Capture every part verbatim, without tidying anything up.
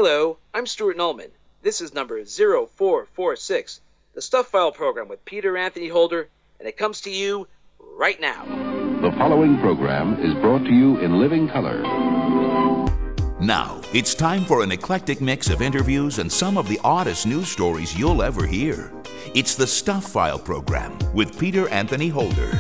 Hello, I'm Stuart Nullman. This is number zero four four six, the Stuff File program with Peter Anthony Holder, and it comes to you right now. The following program is brought to you in living color. Now, it's time for an eclectic mix of interviews and some of the oddest news stories you'll ever hear. It's the Stuff File program with Peter Anthony Holder.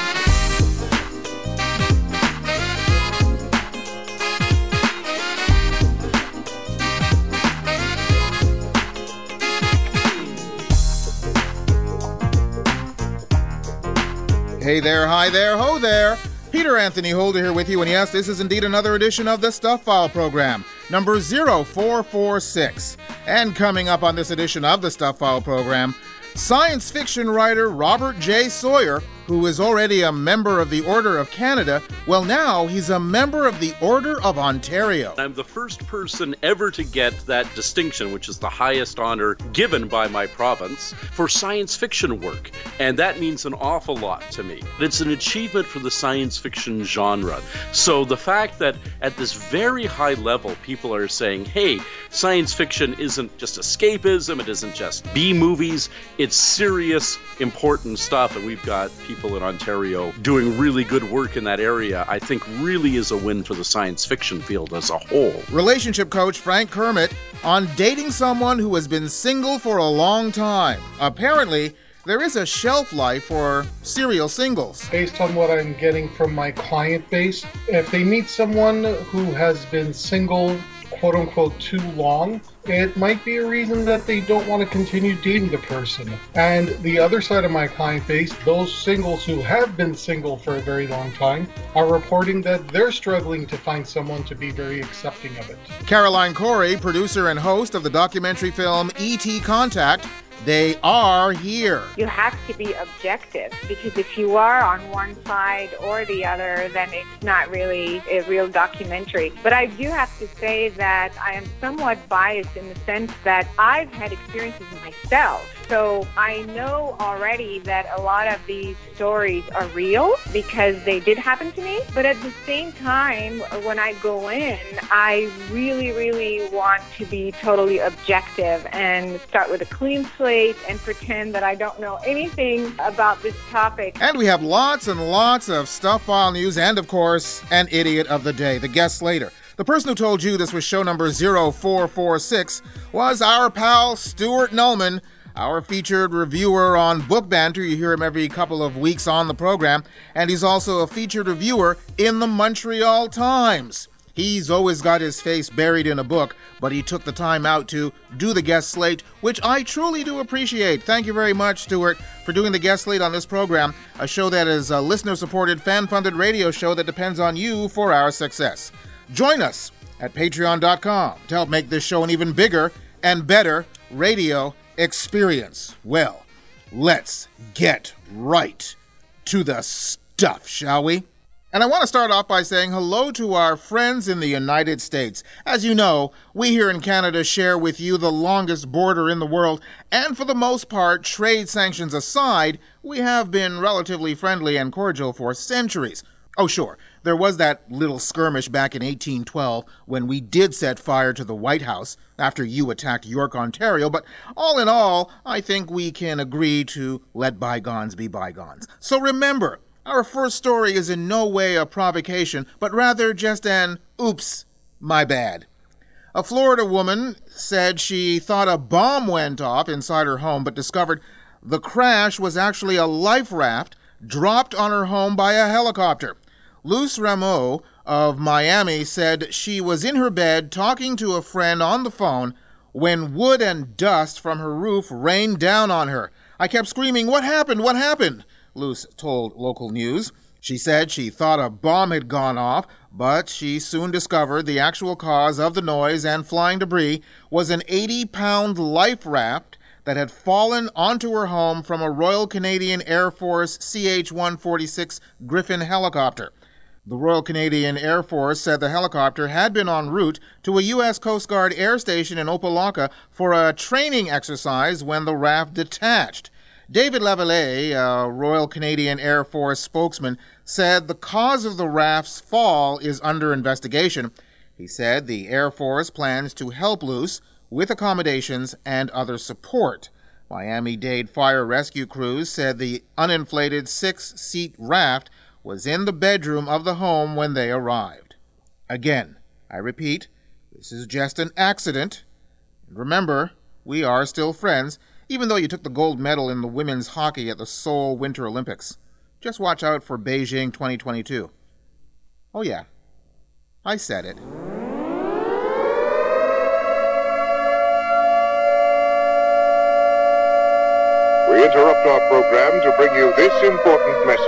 Hey there, hi there, ho there. Peter Anthony Holder here with you, and yes, this is indeed another edition of the Stuff File program, number zero four four six. And coming up on this edition of the Stuff File program, science fiction writer Robert J. Sawyer, who is already a member of the Order of Canada, well, now he's a member of the Order of Ontario. I'm the first person ever to get that distinction, which is the highest honor given by my province, for science fiction work. And that means an awful lot to me. It's an achievement for the science fiction genre. So the fact that at this very high level, people are saying, hey, science fiction isn't just escapism, it isn't just B-movies, it's serious, important stuff, and we've got people in Ontario doing really good work in that area, I think really is a win for the science fiction field as a whole. Relationship coach Frank Kermit on dating someone who has been single for a long time. Apparently, there is a shelf life for serial singles. Based on what I'm getting from my client base, if they meet someone who has been single, quote unquote, too long, it might be a reason that they don't want to continue dating the person. And the other side of my client base, those singles who have been single for a very long time, are reporting that they're struggling to find someone to be very accepting of it. Caroline Corey, producer and host of the documentary film E T Contact, they are here. You have to be objective, because if you are on one side or the other, then it's not really a real documentary. But I do have to say that I am somewhat biased in the sense that I've had experiences myself. So I know already that a lot of these stories are real because they did happen to me. But at the same time, when I go in, I really, really want to be totally objective and start with a clean slate and pretend that I don't know anything about this topic. And we have lots and lots of Stuff File news and, of course, an idiot of the day, the guest later. The person who told you this was show number zero four four six was our pal Stuart Nullman, our featured reviewer on Book Banter. You hear him every couple of weeks on the program, and he's also a featured reviewer in the Montreal Times. He's always got his face buried in a book, but he took the time out to do the guest slate, which I truly do appreciate. Thank you very much, Stuart, for doing the guest slate on this program, a show that is a listener-supported, fan-funded radio show that depends on you for our success. Join us at patreon dot com to help make this show an even bigger and better radio experience. Well, let's get right to the stuff, shall we? And I want to start off by saying hello to our friends in the United States. As you know, we here in Canada share with you the longest border in the world, and for the most part, trade sanctions aside, we have been relatively friendly and cordial for centuries. Oh, sure, there was that little skirmish back in eighteen twelve when we did set fire to the White House after you attacked York, Ontario, but all in all, I think we can agree to let bygones be bygones. So remember, our first story is in no way a provocation, but rather just an oops, my bad. A Florida woman said she thought a bomb went off inside her home, but discovered the crash was actually a life raft dropped on her home by a helicopter. Luz Rameau of Miami said she was in her bed talking to a friend on the phone when wood and dust from her roof rained down on her. I kept screaming, "What happened? What happened?" Luz told local news. She said she thought a bomb had gone off, but she soon discovered the actual cause of the noise and flying debris was an eighty-pound life raft that had fallen onto her home from a Royal Canadian Air Force C H one forty-six Griffin helicopter. The Royal Canadian Air Force said the helicopter had been en route to a U S Coast Guard air station in Opelika for a training exercise when the raft detached. David Lavallee, a Royal Canadian Air Force spokesman, said the cause of the raft's fall is under investigation. He said the Air Force plans to help Luce with accommodations and other support. Miami-Dade fire rescue crews said the uninflated six-seat raft was in the bedroom of the home when they arrived. Again, I repeat, this is just an accident. And remember, we are still friends, even though you took the gold medal in the women's hockey at the Seoul Winter Olympics. Just watch out for Beijing twenty twenty-two. Oh yeah, I said it. We interrupt our program to bring you this important message.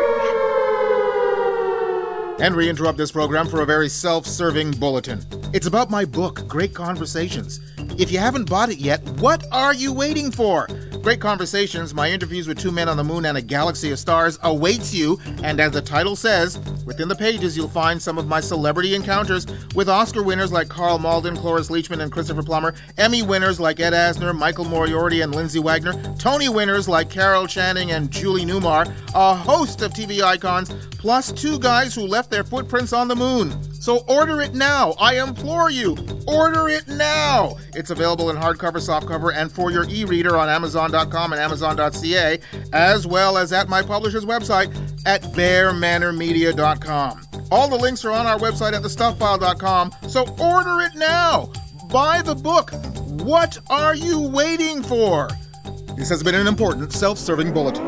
And we interrupt this program for a very self-serving bulletin. It's about my book, Great Conversations. If you haven't bought it yet, what are you waiting for? Great Conversations, my interviews with two men on the moon and a galaxy of stars, awaits you. And as the title says, within the pages you'll find some of my celebrity encounters with Oscar winners like Carl Malden, Cloris Leachman, and Christopher Plummer, Emmy winners like Ed Asner, Michael Moriarty, and Lindsay Wagner, Tony winners like Carol Channing and Julie Newmar, a host of T V icons, plus two guys who left their footprints on the moon. So order it now. I implore you. Order it now. It's available in hardcover, softcover, and for your e-reader on Amazon dot com and Amazon dot c a, as well as at my publisher's website at bear manor media dot com. All the links are on our website at the stuff file dot com, so order it now. Buy the book. What are you waiting for? This has been an important self-serving bulletin.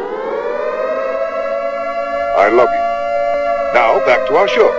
I love you. Now, back to our show.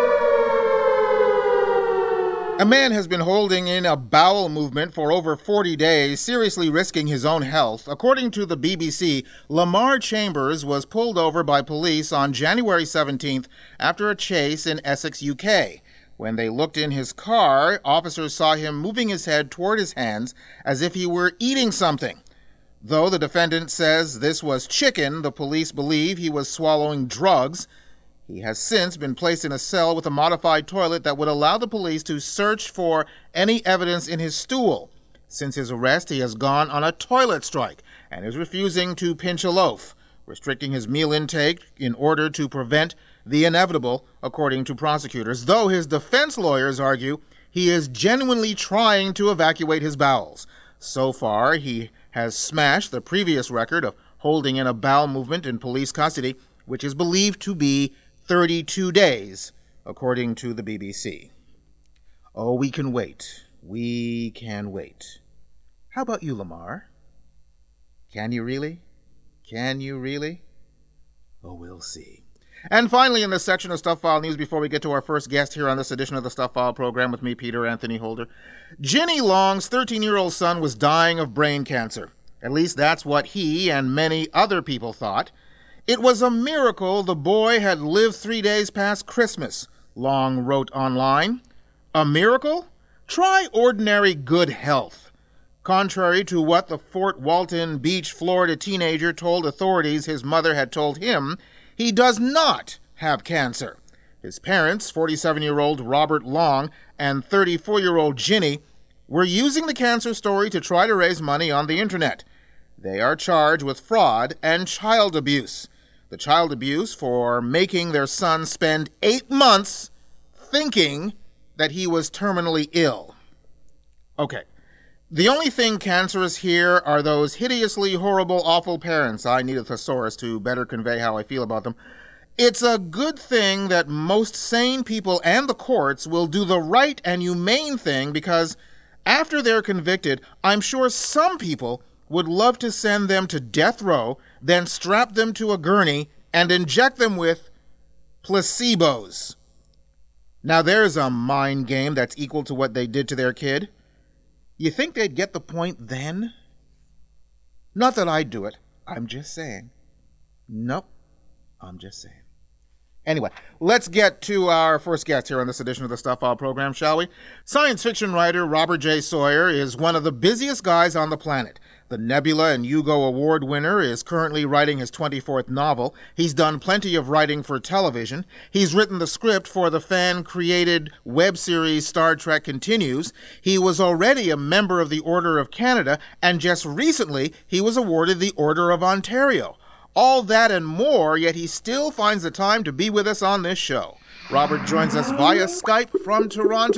A man has been holding in a bowel movement for over forty days, seriously risking his own health. According to the B B C, Lamar Chambers was pulled over by police on January seventeenth after a chase in Essex, U K. When they looked in his car, officers saw him moving his head toward his hands as if he were eating something. Though the defendant says this was chicken, the police believe he was swallowing drugs. He has since been placed in a cell with a modified toilet that would allow the police to search for any evidence in his stool. Since his arrest, he has gone on a toilet strike and is refusing to pinch a loaf, restricting his meal intake in order to prevent the inevitable, according to prosecutors, though his defense lawyers argue he is genuinely trying to evacuate his bowels. So far, he has smashed the previous record of holding in a bowel movement in police custody, which is believed to be thirty-two days, according to the B B C. Oh, we can wait. We can wait. How about you, Lamar? Can you really? Can you really? Oh, we'll see. And finally, in this section of Stuff File News, before we get to our first guest here on this edition of the Stuff File program with me, Peter Anthony Holder, Ginny Long's thirteen-year-old son was dying of brain cancer. At least that's what he and many other people thought. It was a miracle the boy had lived three days past Christmas, Long wrote online. A miracle? Try ordinary good health. Contrary to what the Fort Walton Beach, Florida teenager told authorities his mother had told him, he does not have cancer. His parents, forty-seven-year-old Robert Long and thirty-four-year-old Ginny, were using the cancer story to try to raise money on the internet. They are charged with fraud and child abuse. The child abuse for making their son spend eight months thinking that he was terminally ill. Okay, the only thing cancerous here are those hideously horrible, awful parents. I need a thesaurus to better convey how I feel about them. It's a good thing that most sane people and the courts will do the right and humane thing, because after they're convicted, I'm sure some people would love to send them to death row, then strap them to a gurney and inject them with placebos. Now there's a mind game that's equal to what they did to their kid. You think they'd get the point then? Not that I'd do it. I'm just saying. Nope. I'm just saying. Anyway, let's get to our first guest here on this edition of the Stuff File program, shall we? Science fiction writer Robert J. Sawyer is one of the busiest guys on the planet. The Nebula and Hugo Award winner is currently writing his twenty-fourth novel. He's done plenty of writing for television. He's written the script for the fan-created web series Star Trek Continues. He was already a member of the Order of Canada, and just recently he was awarded the Order of Ontario. All that and more, yet he still finds the time to be with us on this show. Robert joins us via Skype from Toronto.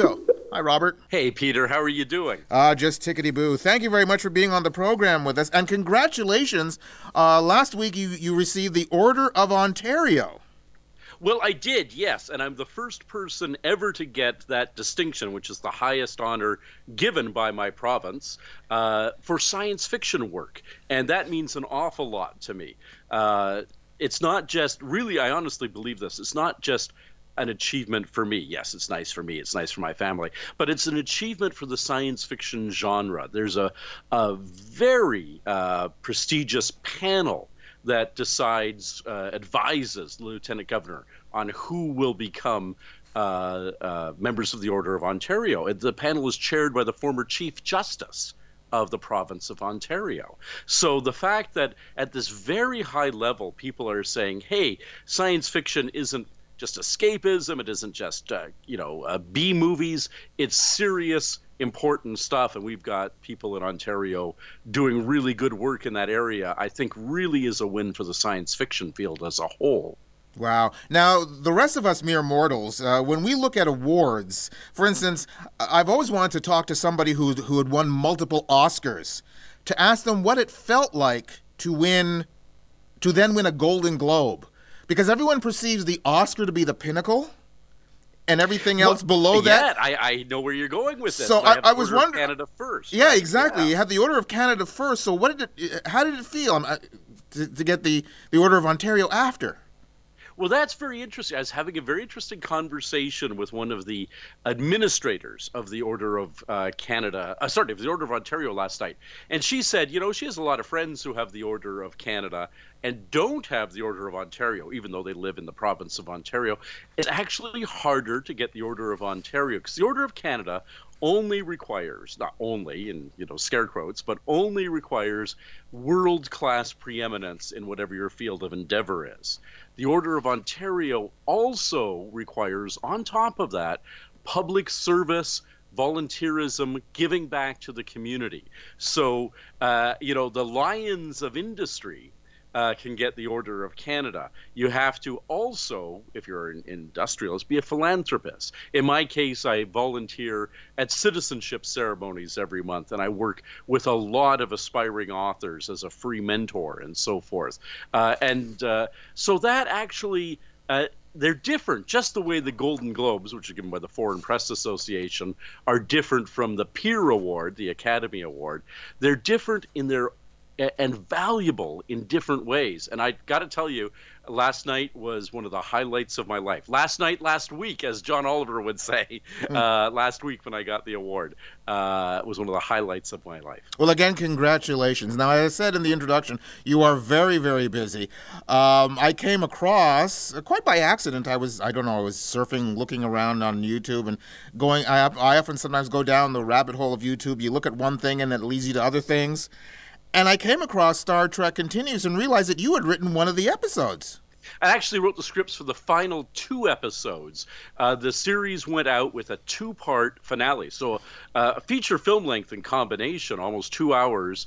Hi, Robert. Hey, Peter. How are you doing? Uh, just tickety-boo. Thank you very much for being on the program with us. And congratulations. Uh, last week you, you received the Order of Ontario. Well, I did, yes, and I'm the first person ever to get that distinction, which is the highest honor given by my province, uh, for science fiction work, and that means an awful lot to me. Uh, it's not just, really, I honestly believe this, it's not just an achievement for me. Yes, it's nice for me, it's nice for my family, but it's an achievement for the science fiction genre. There's a, a very uh, prestigious panel that decides, uh, advises the Lieutenant Governor on who will become uh, uh, members of the Order of Ontario. And the panel is chaired by the former Chief Justice of the province of Ontario. So the fact that at this very high level, people are saying, hey, science fiction isn't just escapism, it isn't just, uh, you know, uh, B movies, it's serious, important stuff, and we've got people in Ontario doing really good work in that area, I think really is a win for the science fiction field as a whole. Wow. Now, the rest of us mere mortals, uh, when we look at awards, for instance, I've always wanted to talk to somebody who, who had won multiple Oscars, to ask them what it felt like to win, to then win a Golden Globe. Because everyone perceives the Oscar to be the pinnacle, and everything else well, below that. Yeah, I, I know where you're going with this. So I, I was wondering. Canada first. Yeah, right? exactly. Yeah. You had the Order of Canada first. So what did it? How did it feel um, to, to get the, the Order of Ontario after? Well, that's very interesting. I was having a very interesting conversation with one of the administrators of the Order of uh, Canada, uh, sorry, of the Order of Ontario last night. And she said, you know, she has a lot of friends who have the Order of Canada and don't have the Order of Ontario, even though they live in the province of Ontario. It's actually harder to get the Order of Ontario because the Order of Canada only requires, not only in, you know, scare quotes, but only requires world-class preeminence in whatever your field of endeavor is. The Order of Ontario also requires, on top of that, public service, volunteerism, giving back to the community. So, uh, you know, the lions of industry Uh, can get the Order of Canada. You have to also, if you're an industrialist, be a philanthropist. In my case, I volunteer at citizenship ceremonies every month, and I work with a lot of aspiring authors as a free mentor and so forth. Uh, and uh, so that actually, uh, they're different, just the way the Golden Globes, which are given by the Foreign Press Association, are different from the Peer Award, the Academy Award. They're different in their and valuable in different ways. And I got to tell you, last night was one of the highlights of my life. Last night, last week, as John Oliver would say, uh, last week when I got the award, uh, was one of the highlights of my life. Well, again, congratulations. Now, as I said in the introduction, you are very, very busy. Um, I came across, uh, quite by accident, I was, I don't know, I was surfing, looking around on YouTube and going, I, I often sometimes go down the rabbit hole of YouTube. You look at one thing and it leads you to other things. And I came across Star Trek Continues and realized that you had written one of the episodes. I actually wrote the scripts for the final two episodes. Uh, the series went out with a two-part finale. So uh, a feature film length in combination, almost two hours,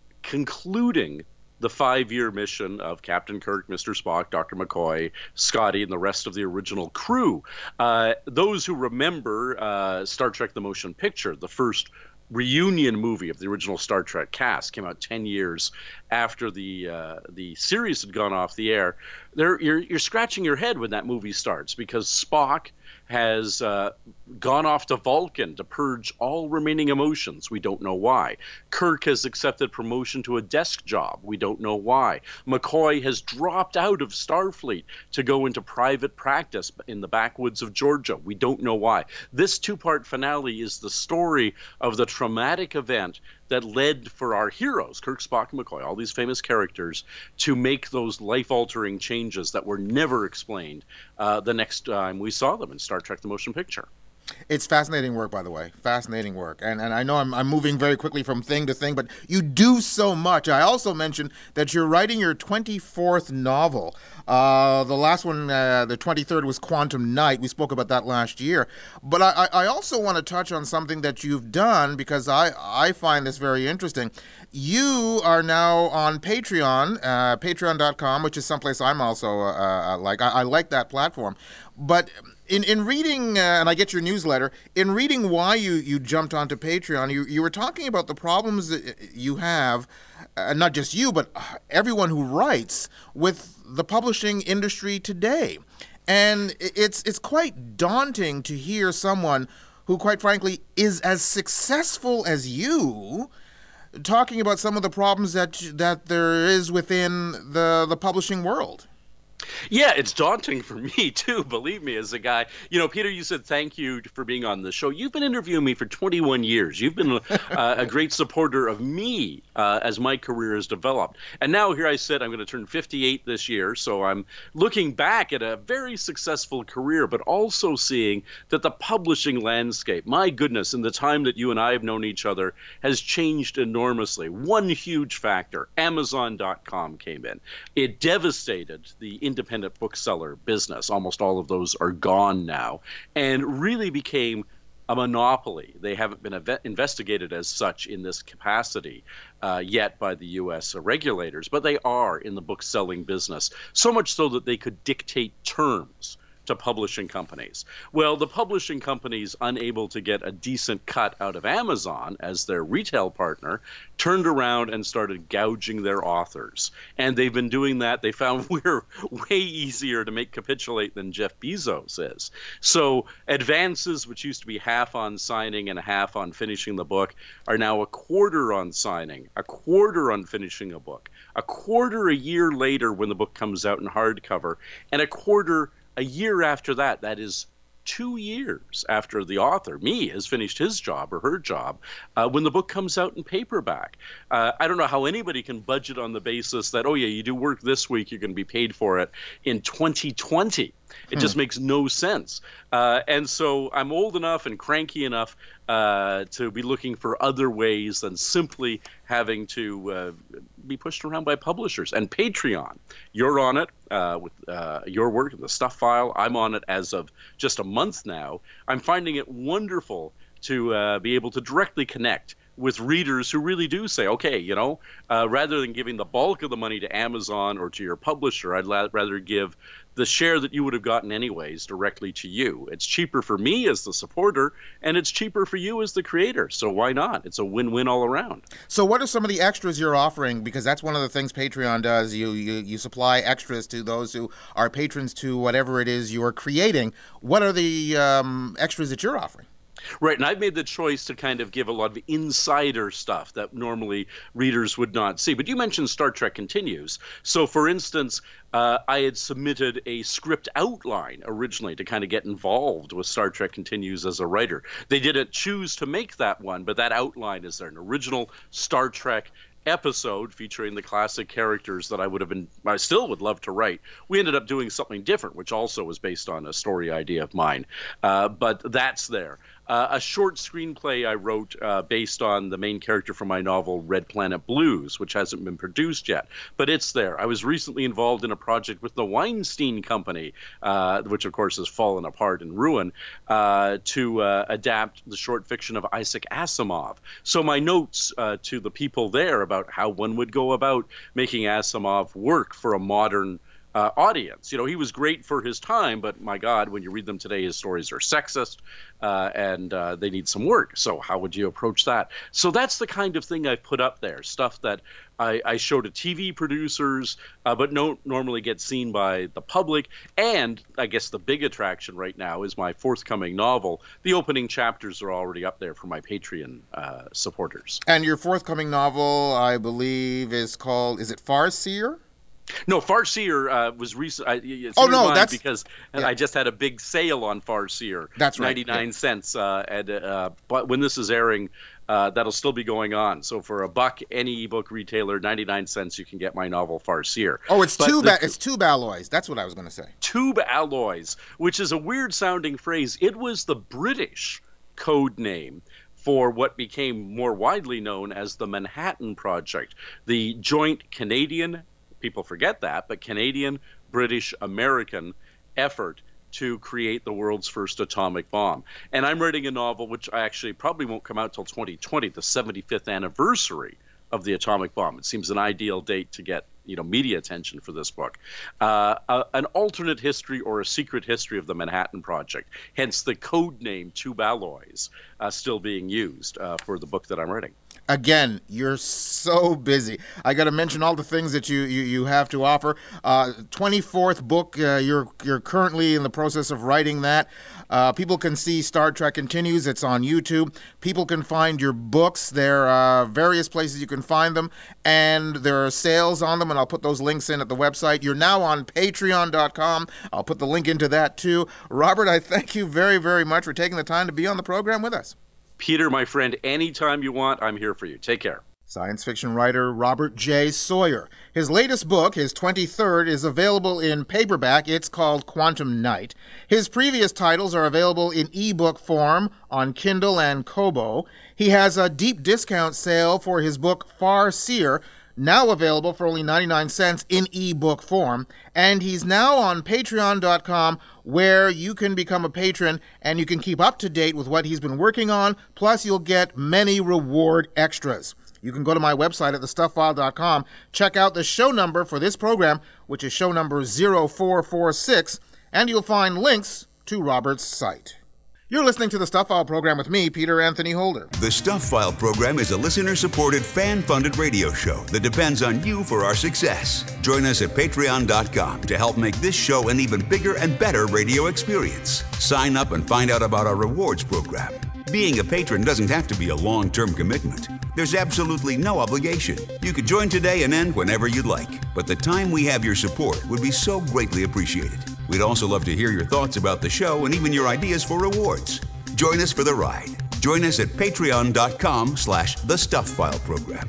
concluding the five-year mission of Captain Kirk, Mister Spock, Doctor McCoy, Scotty, and the rest of the original crew. Uh, those who remember uh, Star Trek The Motion Picture, the first reunion movie of the original Star Trek cast, came out ten years after the uh, the series had gone off the air. There, you're you're scratching your head when that movie starts because Spock has uh, gone off to Vulcan to purge all remaining emotions. We don't know why. Kirk has accepted promotion to a desk job. We don't know why. McCoy has dropped out of Starfleet to go into private practice in the backwoods of Georgia. We don't know why. This two-part finale is the story of the traumatic event that led for our heroes, Kirk, Spock, and McCoy, all these famous characters, to make those life-altering changes that were never explained uh, the next time we saw them in Star Trek The Motion Picture. It's fascinating work, by the way. Fascinating work. And and I know I'm, I'm moving very quickly from thing to thing, but you do so much. I also mentioned that you're writing your twenty-fourth novel. Uh, the last one, uh, the twenty-third, was Quantum Night. We spoke about that last year. But I, I also want to touch on something that you've done because I, I find this very interesting. You are now on Patreon, uh, patreon dot com, which is someplace I'm also uh, uh, like. I, I like that platform. But in in reading, uh, and I get your newsletter, in reading why you, you jumped onto Patreon, you, you were talking about the problems that you have, uh, not just you, but everyone who writes, with the publishing industry today. And it's it's quite daunting to hear someone who, quite frankly, is as successful as you talking about some of the problems that that there is within the the publishing world. Yeah, it's daunting for me, too, believe me, as a guy. You know, Peter, you said thank you for being on the show. You've been interviewing me for twenty-one years. You've been uh, a great supporter of me uh, as my career has developed. And now here I sit, I'm going to turn fifty-eight this year, so I'm looking back at a very successful career, but also seeing that the publishing landscape, my goodness, in the time that you and I have known each other, has changed enormously. One huge factor, Amazon dot com came in. It devastated the independent bookseller business. Almost all of those are gone now, and really became a monopoly. They haven't been ev- investigated as such in this capacity uh, yet by the U S regulators, but they are in the book-selling business, so much so that they could dictate terms to publishing companies. Well, the publishing companies, unable to get a decent cut out of Amazon as their retail partner, turned around and started gouging their authors. And they've been doing that. They found we're way easier to make capitulate than Jeff Bezos is. So advances, which used to be half on signing and half on finishing the book, are now a quarter on signing, a quarter on finishing a book, a quarter a year later when the book comes out in hardcover, and a quarter a year after that. That is two years after the author, me, has finished his job or her job uh, when the book comes out in paperback. Uh, I don't know how anybody can budget on the basis that, oh, yeah, you do work this week, you're going to be paid for it in twenty twenty. It hmm. just makes no sense. Uh, and so I'm old enough and cranky enough uh, to be looking for other ways than simply having to uh, be pushed around by publishers. And Patreon, you're on it uh, with uh, your work, the Stuff File. I'm on it as of just a month now. I'm finding it wonderful to uh, be able to directly connect with readers who really do say, okay, you know, uh, rather than giving the bulk of the money to Amazon or to your publisher, I'd la- rather give the share that you would have gotten anyways directly to you. It's cheaper for me as the supporter, and it's cheaper for you as the creator. So why not? It's a win-win all around. So what are some of the extras you're offering? Because that's one of the things Patreon does. You, you, you supply extras to those who are patrons to whatever it is you're creating. What are the um, extras that you're offering? Right, and I've made the choice to kind of give a lot of insider stuff that normally readers would not see. But you mentioned Star Trek Continues. So, for instance, uh, I had submitted a script outline originally to kind of get involved with Star Trek Continues as a writer. They didn't choose to make that one, but that outline is there, an original Star Trek episode featuring the classic characters that I would have been, I still would love to write. We ended up doing something different, which also was based on a story idea of mine. Uh, but that's there. Uh, a short screenplay I wrote uh, based on the main character from my novel Red Planet Blues, which hasn't been produced yet, but it's there. I was recently involved in a project with the Weinstein Company, uh, which of course has fallen apart in ruin, uh, to uh, adapt the short fiction of Isaac Asimov. So my notes uh, to the people there about how one would go about making Asimov work for a modern Uh, audience. You know, he was great for his time, but my God, when you read them today, his stories are sexist uh, and uh, they need some work. So how would you approach that? So that's the kind of thing I've put up there, stuff that I, I show to T V producers, uh, but don't normally get seen by the public. And I guess the big attraction right now is my forthcoming novel. The opening chapters are already up there for my Patreon uh, supporters. And your forthcoming novel, I believe, is called, is it Farseer? No, Farseer uh, was recent. I, it's oh no, that's because yeah. I just had a big sale on Farseer. That's right, ninety-nine yeah. cents. Uh, and uh, but when this is airing, uh, that'll still be going on. So for a buck, any ebook retailer, ninety-nine cents, you can get my novel Farseer. Oh, it's but tube. The, It's tube alloys. That's what I was going to say. Tube alloys, which is a weird sounding phrase. It was the British code name for what became more widely known as the Manhattan Project, the joint Canadian, people forget that, but Canadian, British, American effort to create the world's first atomic bomb. And I'm writing a novel which I actually probably won't come out till twenty twenty, the seventy-fifth anniversary of the atomic bomb. It seems an ideal date to get you know media attention for this book. Uh, uh, an alternate history or a secret history of the Manhattan Project, hence the code name Tube Alloys, uh, still being used uh, for the book that I'm writing. Again, you're so busy. I got to mention all the things that you, you, you have to offer. Uh, twenty-fourth book, uh, you're you're currently in the process of writing that. Uh, people can see Star Trek Continues. It's on YouTube. People can find your books. There are various places you can find them, and there are sales on them, and I'll put those links in at the website. You're now on patreon dot com. I'll put the link into that, too. Robert, I thank you very, very much for taking the time to be on the program with us. Peter, my friend, anytime you want, I'm here for you. Take care. Science fiction writer Robert J. Sawyer. His latest book, his twenty-third, is available in paperback. It's called Quantum Night. His previous titles are available in ebook form on Kindle and Kobo. He has a deep discount sale for his book Far Seer, now available for only ninety-nine cents in ebook form. And he's now on patreon dot com, where you can become a patron and you can keep up to date with what he's been working on. Plus, you'll get many reward extras. You can go to my website at the stuff file dot com, check out the show number for this program, which is show number zero four four six, and you'll find links to Robert's site. You're listening to the Stuff File program with me, Peter Anthony Holder. The Stuff File program is a listener-supported, fan-funded radio show that depends on you for our success. Join us at patreon dot com to help make this show an even bigger and better radio experience. Sign up and find out about our rewards program. Being a patron doesn't have to be a long-term commitment. There's absolutely no obligation. You could join today and end whenever you'd like. But the time we have your support would be so greatly appreciated. We'd also love to hear your thoughts about the show and even your ideas for rewards. Join us for the ride. Join us at patreon dot com slash the Stuff File program.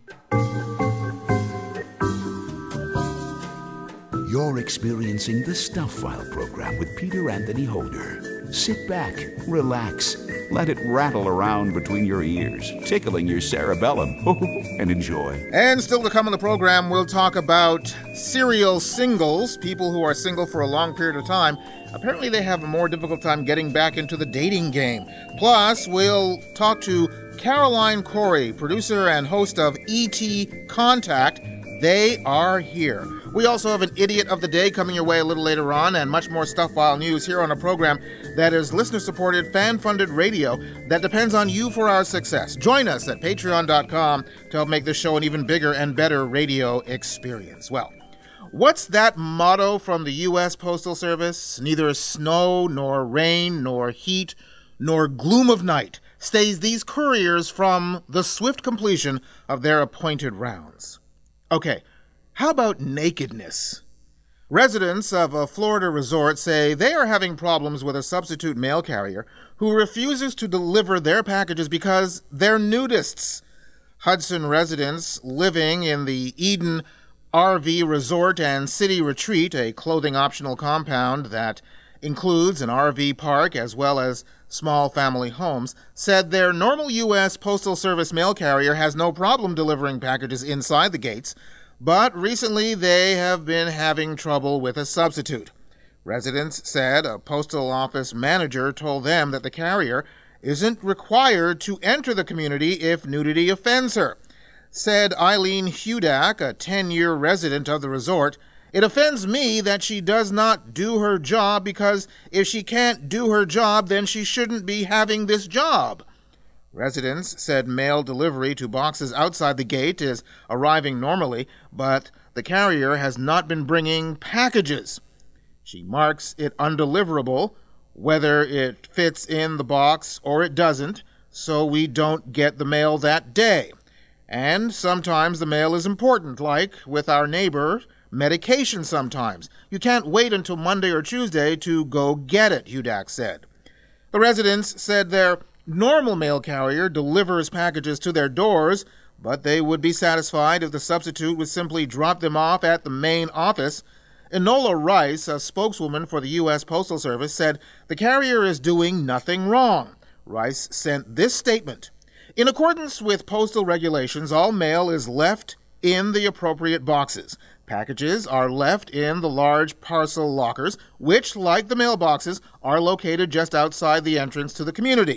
You're experiencing the Stuff File program with Peter Anthony Holder. Sit back, relax, let it rattle around between your ears, tickling your cerebellum, and enjoy. And still to come on the program, we'll talk about serial singles, people who are single for a long period of time. Apparently they have a more difficult time getting back into the dating game. Plus, we'll talk to Caroline Corey, producer and host of E T Contact. They are here. We also have an Idiot of the Day coming your way a little later on, and much more Stuff File news here on a program that is listener-supported, fan-funded radio that depends on you for our success. Join us at patreon dot com to help make this show an even bigger and better radio experience. Well, what's that motto from the U S Postal Service? Neither snow, nor rain, nor heat, nor gloom of night stays these couriers from the swift completion of their appointed rounds. Okay, how about nakedness? Residents of a Florida resort say they are having problems with a substitute mail carrier who refuses to deliver their packages because they're nudists. Hudson residents living in the Eden R V Resort and City Retreat, a clothing-optional compound that includes an R V park as well as small family homes, said their normal U S Postal Service mail carrier has no problem delivering packages inside the gates, but recently they have been having trouble with a substitute. Residents said a postal office manager told them that the carrier isn't required to enter the community if nudity offends her. Said Eileen Hudak, a ten-year resident of the resort, "It offends me that she does not do her job because if she can't do her job, then she shouldn't be having this job." Residents said mail delivery to boxes outside the gate is arriving normally, but the carrier has not been bringing packages. She marks it undeliverable, whether it fits in the box or it doesn't, so we don't get the mail that day. And sometimes the mail is important, like with our neighbor, medication sometimes. You can't wait until Monday or Tuesday to go get it, Hudak said. The residents said their normal mail carrier delivers packages to their doors, but they would be satisfied if the substitute would simply drop them off at the main office. Enola Rice, a spokeswoman for the U S Postal Service, said the carrier is doing nothing wrong. Rice sent this statement: "In accordance with postal regulations, all mail is left in the appropriate boxes. Packages are left in the large parcel lockers, which, like the mailboxes, are located just outside the entrance to the community.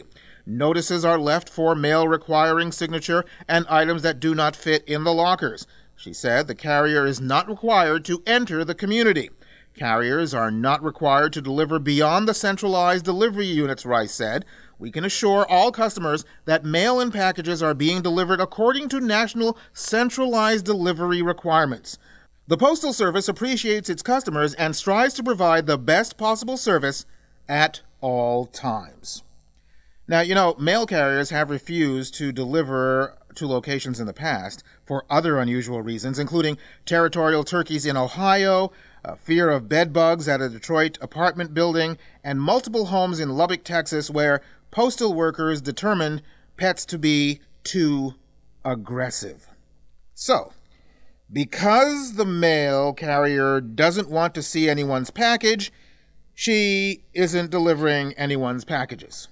Notices are left for mail requiring signature and items that do not fit in the lockers. She said the carrier is not required to enter the community. Carriers are not required to deliver beyond the centralized delivery units, Rice said. We can assure all customers that mail-in packages are being delivered according to national centralized delivery requirements. The Postal Service appreciates its customers and strives to provide the best possible service at all times. Now, you know, mail carriers have refused to deliver to locations in the past for other unusual reasons, including territorial turkeys in Ohio, uh, fear of bed bugs at a Detroit apartment building, and multiple homes in Lubbock, Texas, where postal workers determined pets to be too aggressive. So, because the mail carrier doesn't want to see anyone's package, she isn't delivering anyone's packages.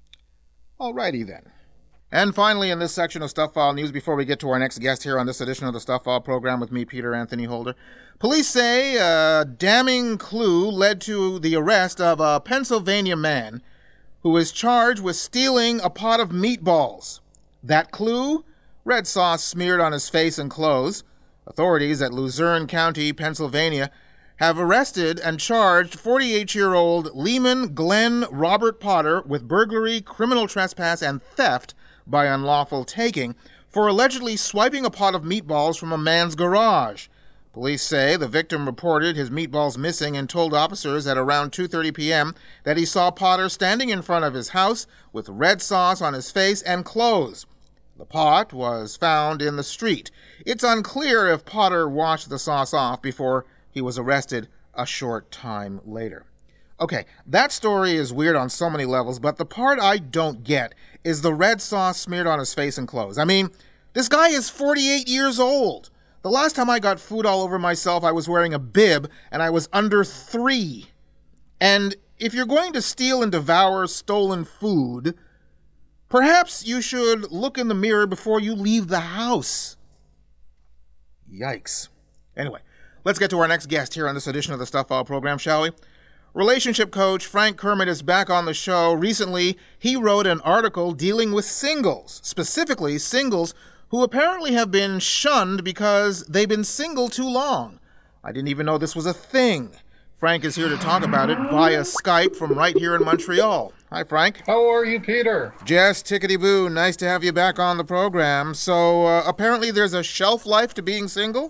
Alrighty then. And finally, in this section of Stuff File News, before we get to our next guest here on this edition of the Stuff File program with me, Peter Anthony Holder, police say a damning clue led to the arrest of a Pennsylvania man who is charged with stealing a pot of meatballs. That clue? Red sauce smeared on his face and clothes. Authorities at Luzerne County, Pennsylvania, have arrested and charged forty-eight-year-old Lehman Glenn Robert Potter with burglary, criminal trespass, and theft by unlawful taking for allegedly swiping a pot of meatballs from a man's garage. Police say the victim reported his meatballs missing and told officers at around two thirty p.m. that he saw Potter standing in front of his house with red sauce on his face and clothes. The pot was found in the street. It's unclear if Potter washed the sauce off before he was arrested a short time later. Okay, that story is weird on so many levels, but the part I don't get is the red sauce smeared on his face and clothes. I mean, this guy is forty-eight years old. The last time I got food all over myself, I was wearing a bib, and I was under three. And if you're going to steal and devour stolen food, perhaps you should look in the mirror before you leave the house. Yikes. Anyway, let's get to our next guest here on this edition of the Stuff File program, shall we? Relationship coach Frank Kermit is back on the show. Recently, he wrote an article dealing with singles, specifically singles who apparently have been shunned because they've been single too long. I didn't even know this was a thing. Frank is here to talk about it via Skype from right here in Montreal. Hi, Frank. How are you, Peter? Just tickety-boo. Nice to have you back on the program. So, uh, apparently there's a shelf life to being single?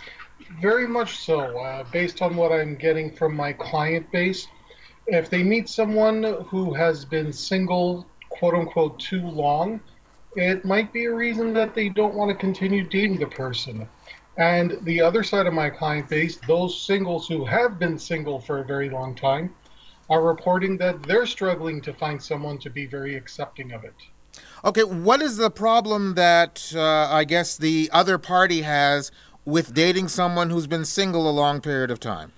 Very much so. Uh, based on what I'm getting from my client base, if they meet someone who has been single, quote-unquote, too long, it might be a reason that they don't want to continue dating the person. And the other side of my client base, those singles who have been single for a very long time, are reporting that they're struggling to find someone to be very accepting of it. Okay, what is the problem that uh, I guess the other party has with dating someone who's been single a long period of time?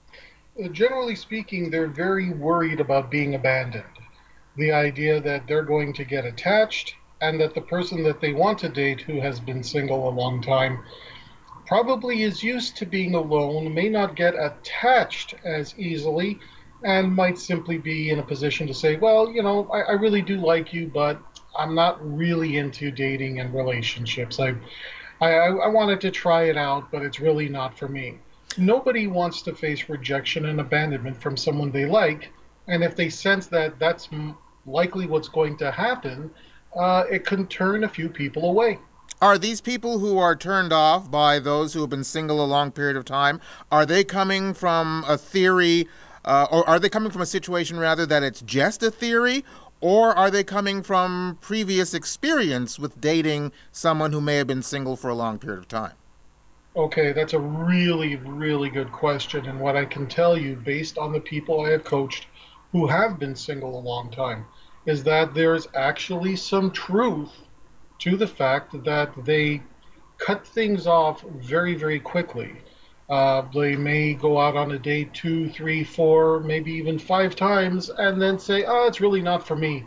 Uh, generally speaking, they're very worried about being abandoned. The idea that they're going to get attached and that the person that they want to date who has been single a long time probably is used to being alone, may not get attached as easily, and might simply be in a position to say, well, you know, I, I really do like you, but I'm not really into dating and relationships. I, I, I wanted to try it out, but it's really not for me. Nobody wants to face rejection and abandonment from someone they like, and if they sense that that's likely what's going to happen, uh, it can turn a few people away. Are these people who are turned off by those who have been single a long period of time, are they coming from a theory, uh, or are they coming from a situation, rather, that it's just a theory, or are they coming from previous experience with dating someone who may have been single for a long period of time? Okay, that's a really, really good question, and what I can tell you, based on the people I have coached who have been single a long time, is that there's actually some truth to the fact that they cut things off very, very quickly. Uh, they may go out on a date two, three, four, maybe even five times, and then say, oh, it's really not for me,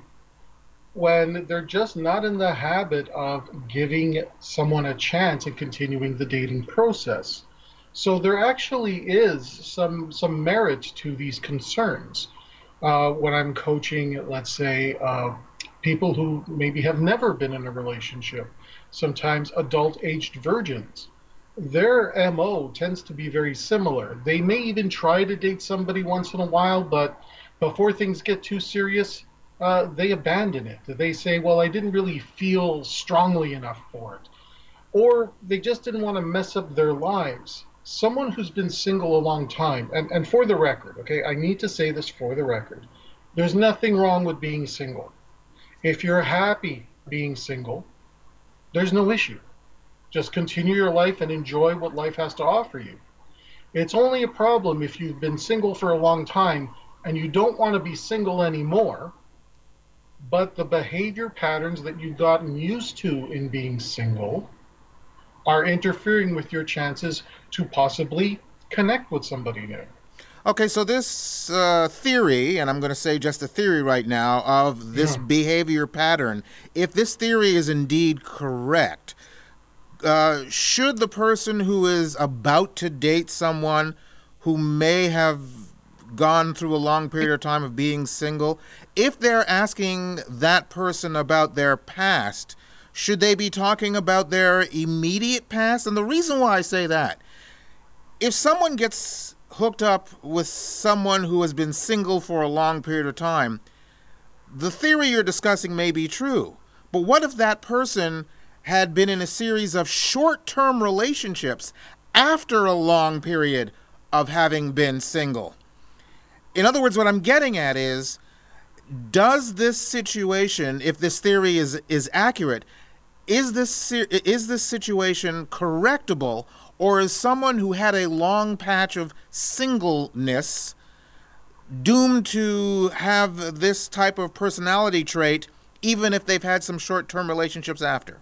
when they're just not in the habit of giving someone a chance and continuing the dating process. So there actually is some, some merit to these concerns. Uh, when I'm coaching, let's say, uh, people who maybe have never been in a relationship, sometimes adult-aged virgins. Their M O tends to be very similar. They may even try to date somebody once in a while, but before things get too serious, uh, they abandon it. They say, well, I didn't really feel strongly enough for it. Or they just didn't want to mess up their lives. Someone who's been single a long time, and, and for the record, okay, I need to say this for the record, there's nothing wrong with being single. If you're happy being single, there's no issue. Just continue your life and enjoy what life has to offer you. It's only a problem if you've been single for a long time and you don't want to be single anymore, but the behavior patterns that you've gotten used to in being single are interfering with your chances to possibly connect with somebody new. Okay, so this uh, theory, and I'm going to say just a theory right now, of this yeah. behavior pattern, if this theory is indeed correct, uh, should the person who is about to date someone who may have gone through a long period of time of being single, if they're asking that person about their past, should they be talking about their immediate past? And the reason why I say that, if someone gets hooked up with someone who has been single for a long period of time, the theory you're discussing may be true. But what if that person had been in a series of short-term relationships after a long period of having been single? In other words, what I'm getting at is, does this situation, if this theory is, is accurate, is this is this situation correctable, or is someone who had a long patch of singleness doomed to have this type of personality trait even if they've had some short-term relationships after?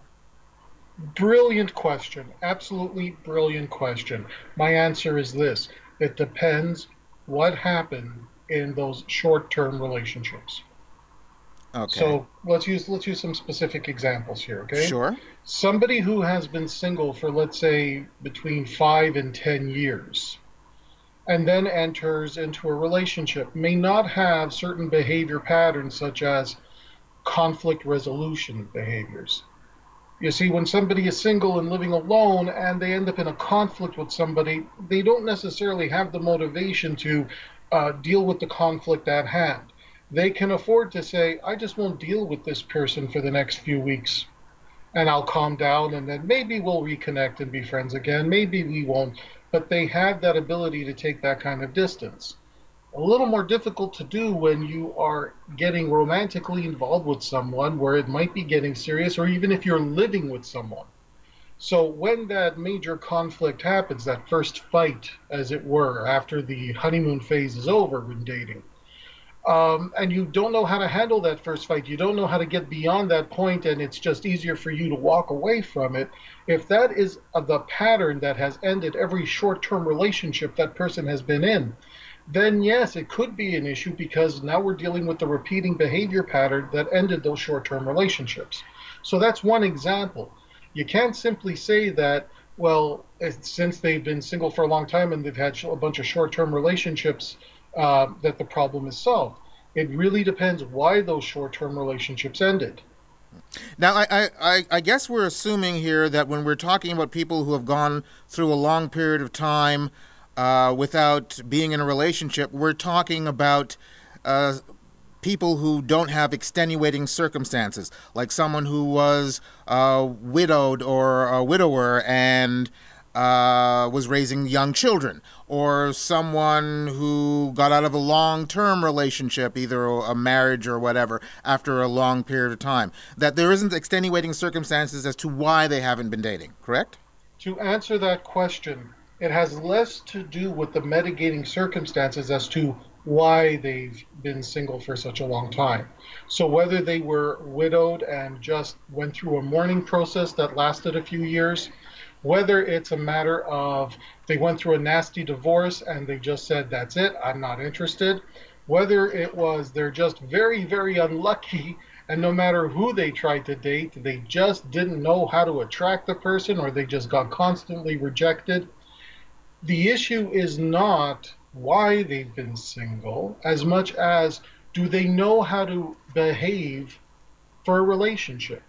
Brilliant question. Absolutely brilliant question. My answer is this. It depends what happened in those short-term relationships. Okay. So let's use let's use some specific examples here, okay? Sure. Somebody who has been single for, let's say, between five and ten years, and then enters into a relationship, may not have certain behavior patterns such as conflict resolution behaviors. You see, when somebody is single and living alone and they end up in a conflict with somebody, they don't necessarily have the motivation to uh, deal with the conflict at hand. They can afford to say, I just won't deal with this person for the next few weeks, and I'll calm down, and then maybe we'll reconnect and be friends again. Maybe we won't. But they have that ability to take that kind of distance. A little more difficult to do when you are getting romantically involved with someone where it might be getting serious, or even if you're living with someone. So when that major conflict happens, that first fight, as it were, after the honeymoon phase is over when dating, Um, and you don't know how to handle that first fight, you don't know how to get beyond that point, and it's just easier for you to walk away from it. If that is uh, the pattern that has ended every short-term relationship that person has been in, then yes, it could be an issue, because now we're dealing with the repeating behavior pattern that ended those short-term relationships. So that's one example. You can't simply say that, well, since they've been single for a long time and they've had a bunch of short-term relationships, Uh, that the problem is solved. It really depends why those short-term relationships ended. Now, I, I, I guess we're assuming here that when we're talking about people who have gone through a long period of time uh, without being in a relationship, we're talking about uh, people who don't have extenuating circumstances, like someone who was uh, widowed or a widower and Uh, was raising young children, or someone who got out of a long-term relationship, either a marriage or whatever, after a long period of time, that there isn't extenuating circumstances as to why they haven't been dating, correct? To answer that question, it has less to do with the mitigating circumstances as to why they've been single for such a long time. So whether they were widowed and just went through a mourning process that lasted a few years, whether it's a matter of they went through a nasty divorce and they just said, that's it, I'm not interested, whether it was they're just very, very unlucky, and no matter who they tried to date, they just didn't know how to attract the person, or they just got constantly rejected. The issue is not why they've been single as much as, do they know how to behave for a relationship.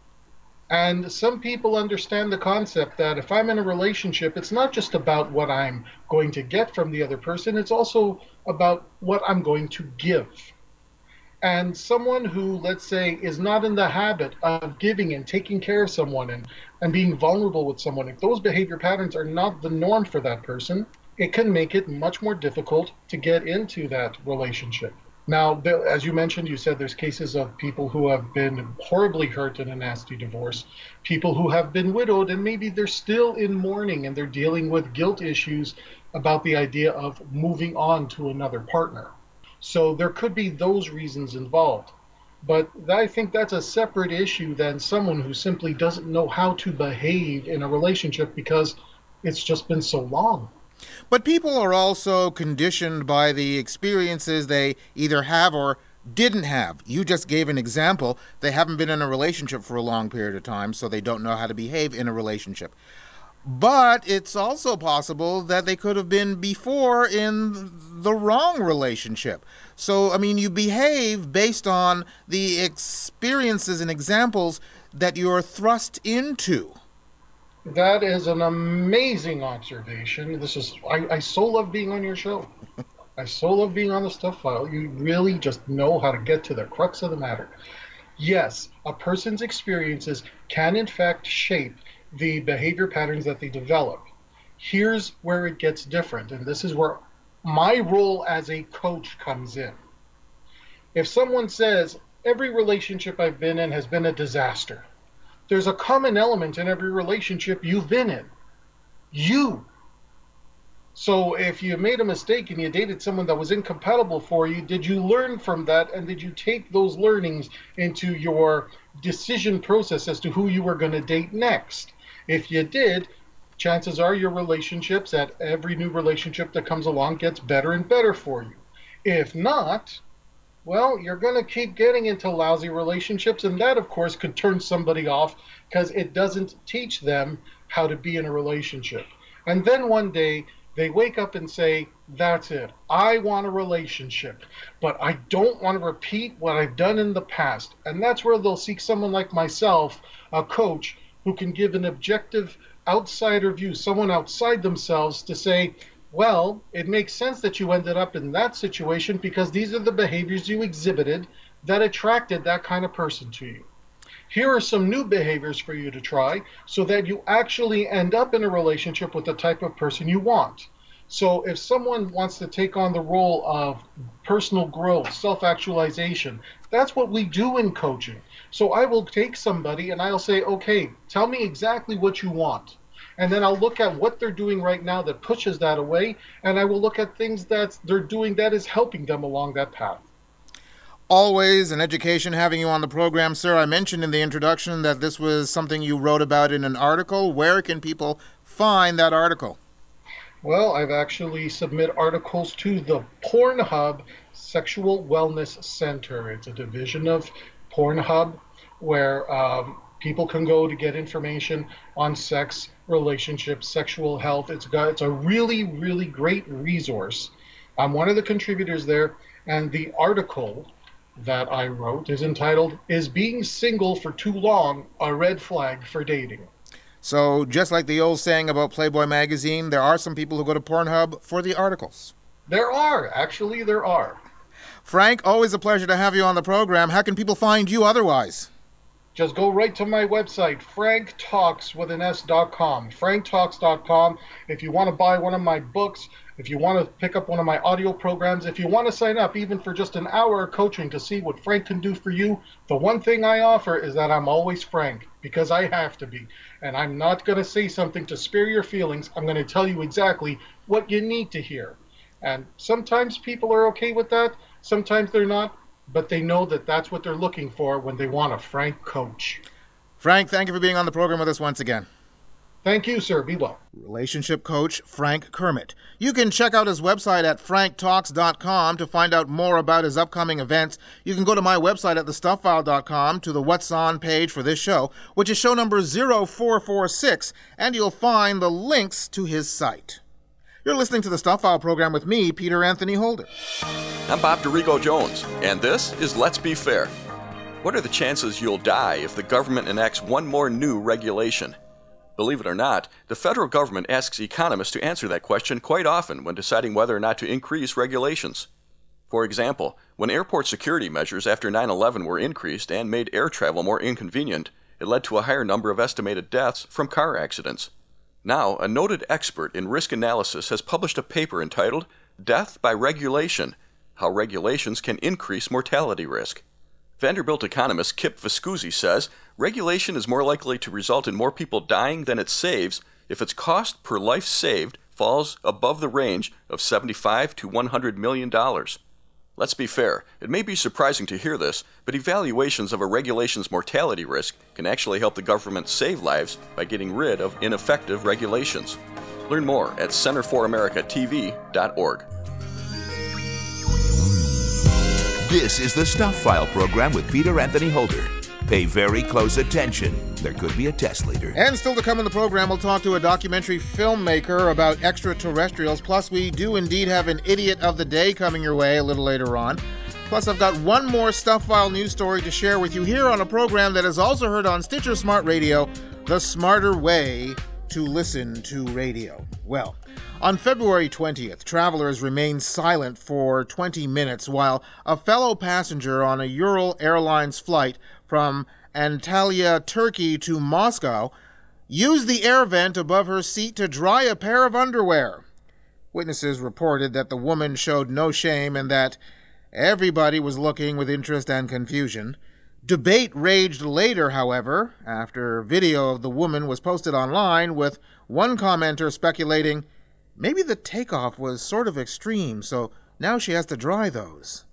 And some people understand the concept that if I'm in a relationship, it's not just about what I'm going to get from the other person, it's also about what I'm going to give. And someone who, let's say, is not in the habit of giving and taking care of someone and, and being vulnerable with someone, if those behavior patterns are not the norm for that person, it can make it much more difficult to get into that relationship. Now, as you mentioned, you said there's cases of people who have been horribly hurt in a nasty divorce, people who have been widowed, and maybe they're still in mourning and they're dealing with guilt issues about the idea of moving on to another partner. So there could be those reasons involved. But I think that's a separate issue than someone who simply doesn't know how to behave in a relationship because it's just been so long. But people are also conditioned by the experiences they either have or didn't have. You just gave an example. They haven't been in a relationship for a long period of time, so they don't know how to behave in a relationship. But it's also possible that they could have been before in the wrong relationship. So, I mean, you behave based on the experiences and examples that you're thrust into. That is an amazing observation. This is I, I so love being on your show. I so love being on the Stuff File. You really just know how to get to the crux of the matter. Yes, a person's experiences can in fact shape the behavior patterns that they develop. Here's where it gets different, and this is where my role as a coach comes in. If someone says, every relationship I've been in has been a disaster, there's a common element in every relationship you've been in. You. So if you made a mistake and you dated someone that was incompatible for you, did you learn from that, and did you take those learnings into your decision process as to who you were going to date next? If you did, chances are your relationships, at every new relationship that comes along, gets better and better for you. If not, well, you're going to keep getting into lousy relationships, and that, of course, could turn somebody off because it doesn't teach them how to be in a relationship. And then one day, they wake up and say, that's it. I want a relationship, but I don't want to repeat what I've done in the past. And that's where they'll seek someone like myself, a coach, who can give an objective outsider view, someone outside themselves, to say, well, it makes sense that you ended up in that situation because these are the behaviors you exhibited that attracted that kind of person to you. Here are some new behaviors for you to try so that you actually end up in a relationship with the type of person you want. So if someone wants to take on the role of personal growth, self-actualization, that's what we do in coaching. So I will take somebody and I'll say, okay, tell me exactly what you want. And then I'll look at what they're doing right now that pushes that away, and I will look at things that they're doing that is helping them along that path. Always an education having you on the program, sir. I mentioned in the introduction that this was something you wrote about in an article. Where can people find that article? Well, I've actually submitted articles to the Pornhub Sexual Wellness Center. It's a division of Pornhub where um, people can go to get information on sex, relationships, sexual health. It's got it's a really, really great resource. I'm one of the contributors there, and the article that I wrote is entitled, Is Being Single for Too Long a Red Flag for Dating? So just like the old saying about Playboy magazine, there are some people who go to Pornhub for the articles. There are. Actually, there are. Frank, always a pleasure to have you on the program. How can people find you otherwise? Just go right to my website, frank talks with an S dot com, frank talks dot com. If you want to buy one of my books, if you want to pick up one of my audio programs, if you want to sign up even for just an hour of coaching to see what Frank can do for you, the one thing I offer is that I'm always frank, because I have to be. And I'm not going to say something to spare your feelings. I'm going to tell you exactly what you need to hear. And sometimes people are okay with that. Sometimes they're not. But they know that that's what they're looking for when they want a frank coach. Frank, thank you for being on the program with us once again. Thank you, sir. Be well. Relationship coach Frank Kermit. You can check out his website at frank talks dot com to find out more about his upcoming events. You can go to my website at the stuff file dot com to the What's On page for this show, which is show number zero four four six, and you'll find the links to his site. You're listening to the Stuff File program with me, Peter Anthony Holder. I'm Bob Dorigo Jones, and this is Let's Be Fair. What are the chances you'll die if the government enacts one more new regulation? Believe it or not, the federal government asks economists to answer that question quite often when deciding whether or not to increase regulations. For example, when airport security measures after nine eleven were increased and made air travel more inconvenient, it led to a higher number of estimated deaths from car accidents. Now, a noted expert in risk analysis has published a paper entitled Death by Regulation: How Regulations Can Increase Mortality Risk. Vanderbilt economist Kip Viscusi says regulation is more likely to result in more people dying than it saves if its cost per life saved falls above the range of seventy-five to one hundred million dollars. Let's be fair, it may be surprising to hear this, but evaluations of a regulation's mortality risk can actually help the government save lives by getting rid of ineffective regulations. Learn more at center for america t v dot org. This is the Stuff File program with Peter Anthony Holder. Pay very close attention. There could be a test later. And still to come in the program, we'll talk to a documentary filmmaker about extraterrestrials. Plus, we do indeed have an Idiot of the Day coming your way a little later on. Plus, I've got one more Stuff File news story to share with you here on a program that is also heard on Stitcher Smart Radio, the smarter way to listen to radio. Well, on February twentieth, travelers remained silent for twenty minutes while a fellow passenger on a Ural Airlines flight from Antalya, Turkey to Moscow used the air vent above her seat to dry a pair of underwear. Witnesses reported that the woman showed no shame and that everybody was looking with interest and confusion. Debate raged later, however, after video of the woman was posted online, with one commenter speculating maybe the takeoff was sort of extreme, so now she has to dry those.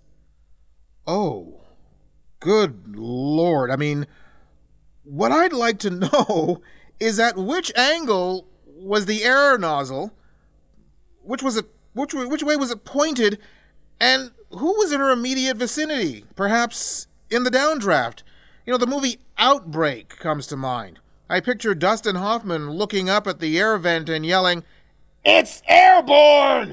Oh, good Lord. I mean, what I'd like to know is at which angle was the air nozzle, which was it, which, which way was it pointed, and who was in her immediate vicinity, perhaps in the downdraft? You know, the movie Outbreak comes to mind. I picture Dustin Hoffman looking up at the air vent and yelling, "It's airborne!"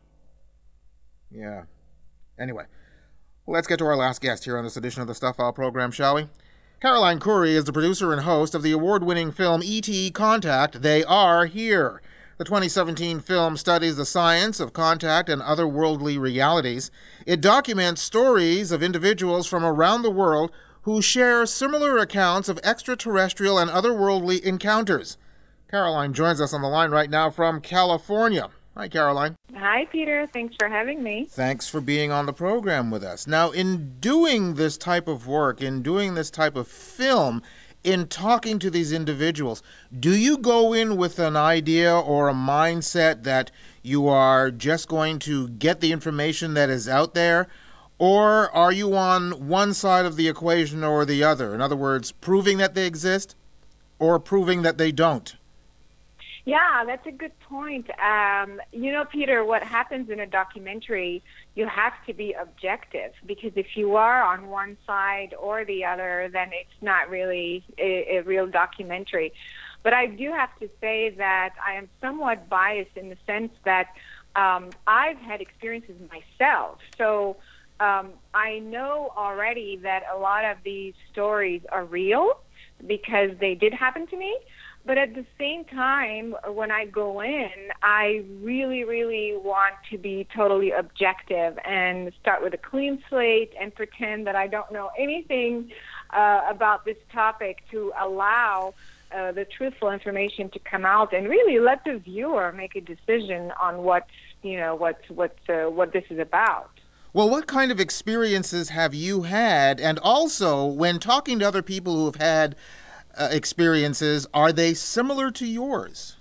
Yeah. Anyway, let's get to our last guest here on this edition of the Stuff File program, shall we? Caroline Curry is the producer and host of the award-winning film E T Contact, They Are Here. The twenty seventeen film studies the science of contact and otherworldly realities. It documents stories of individuals from around the world who share similar accounts of extraterrestrial and otherworldly encounters. Caroline joins us on the line right now from California. Hi, Caroline. Hi, Peter. Thanks for having me. Thanks for being on the program with us. Now, in doing this type of work, in doing this type of film, in talking to these individuals, do you go in with an idea or a mindset that you are just going to get the information that is out there? Or are you on one side of the equation or the other? In other words, proving that they exist or proving that they don't? Yeah, that's a good point. Um, you know, Peter, what happens in a documentary, you have to be objective, because if you are on one side or the other, then it's not really a, a real documentary. But I do have to say that I am somewhat biased in the sense that um, I've had experiences myself. So um, I know already that a lot of these stories are real because they did happen to me. But at the same time, when I go in, I really, really want to be totally objective and start with a clean slate and pretend that I don't know anything uh, about this topic, to allow uh, the truthful information to come out and really let the viewer make a decision on what, you know, what, what, uh, what this is about. Well, what kind of experiences have you had? And also, when talking to other people who have had Uh, experiences, are they similar to yours?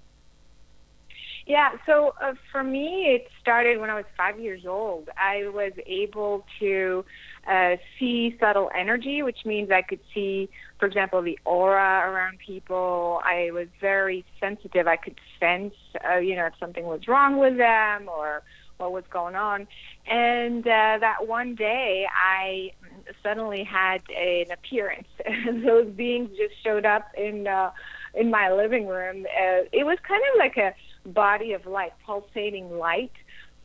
Yeah, so uh, for me, it started when I was five years old. I was able to uh, see subtle energy, which means I could see, for example, the aura around people. I was very sensitive. I could sense, uh, you know, if something was wrong with them or what was going on. And uh, that one day, I suddenly had an appearance. Those beings just showed up in uh, in my living room. Uh, it was kind of like a body of light, pulsating light.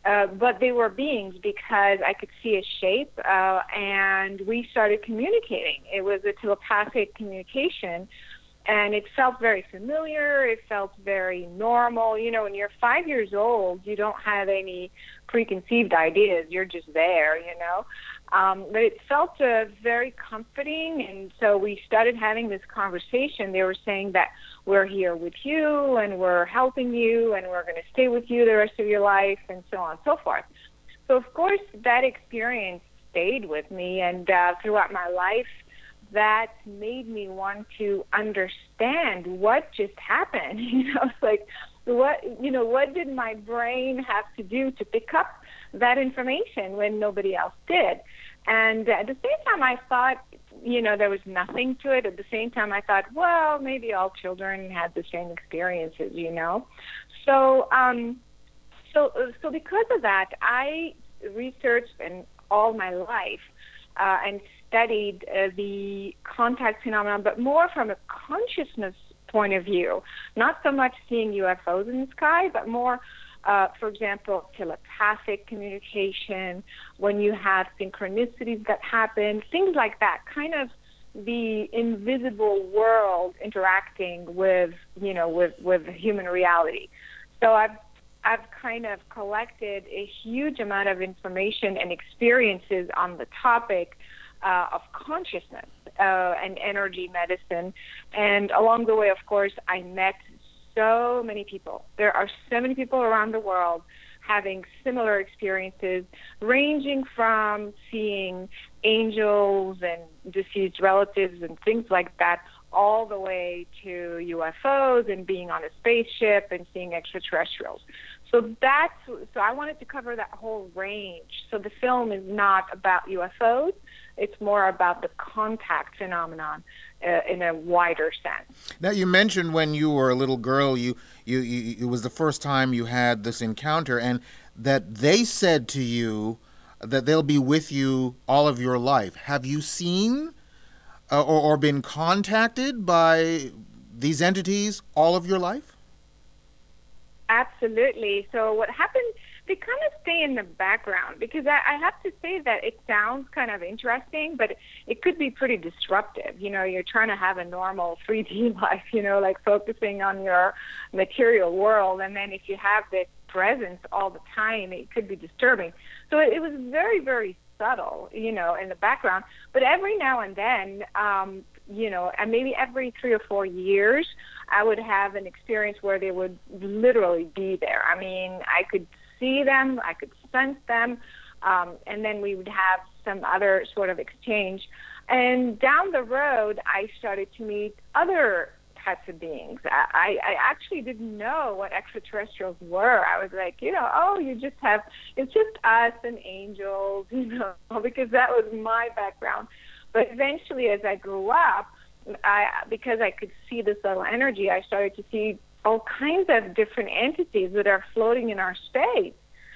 Uh, but they were beings because I could see a shape, uh, and we started communicating. It was a telepathic communication, and it felt very familiar. It felt very normal. You know, when you're five years old, you don't have any preconceived ideas. You're just there, you know. Um, but it felt uh, very comforting, and so we started having this conversation. They were saying that we're here with you, and we're helping you, and we're going to stay with you the rest of your life, and so on and so forth. So, of course, that experience stayed with me, and uh, throughout my life, that made me want to understand what just happened. You know, it's like, what, you know, what did my brain have to do to pick up that information when nobody else did? And at the same time, I thought, you know, there was nothing to it. At the same time, I thought, well, maybe all children had the same experiences, you know. So, um, so, so because of that, I researched and all my life uh, and studied uh, the contact phenomenon, but more from a consciousness point of view, not so much seeing U F Os in the sky, but more, uh, for example, telepathic communication, when you have synchronicities that happen, things like that, kind of the invisible world interacting with, you know, with, with human reality. So I've I've kind of collected a huge amount of information and experiences on the topic uh, of consciousness uh, and energy medicine. And along the way, of course, I met so many people. There are so many people around the world having similar experiences, ranging from seeing angels and deceased relatives and things like that, all the way to U F Os and being on a spaceship and seeing extraterrestrials. So that's, so I wanted to cover that whole range. So the film is not about U F Os. It's more about the contact phenomenon uh, in a wider sense. Now, you mentioned when you were a little girl, you, you, you it was the first time you had this encounter, and that they said to you that they'll be with you all of your life. Have you seen uh, or, or been contacted by these entities all of your life? Absolutely. So what happened, they kind of stay in the background, because I, I have to say that it sounds kind of interesting, but it could be pretty disruptive. You know, you're trying to have a normal three D life, you know, like focusing on your material world, and then if you have this presence all the time, it could be disturbing. So it, it was very, very subtle, you know, in the background. But every now and then, um, you know, and maybe every three or four years, I would have an experience where they would literally be there. I mean, I could see them, I could sense them, um, and then we would have some other sort of exchange. And down the road, I started to meet other types of beings. I, I actually didn't know what extraterrestrials were. I was like, you know, oh, you just have, it's just us and angels, you know, because that was my background. But eventually, as I grew up, I, because I could see this little energy, I started to see all kinds of different entities that are floating in our space.